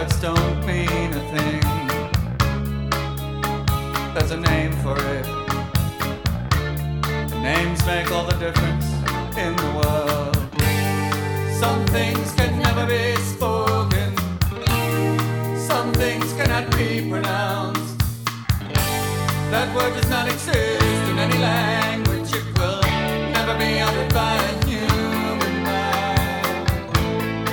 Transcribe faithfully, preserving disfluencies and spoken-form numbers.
words don't mean a thing. There's a name for it. The names make all the difference in the world. Some things can never be spoken. Some things cannot be pronounced. That word does not exist in any language. It will never be uttered by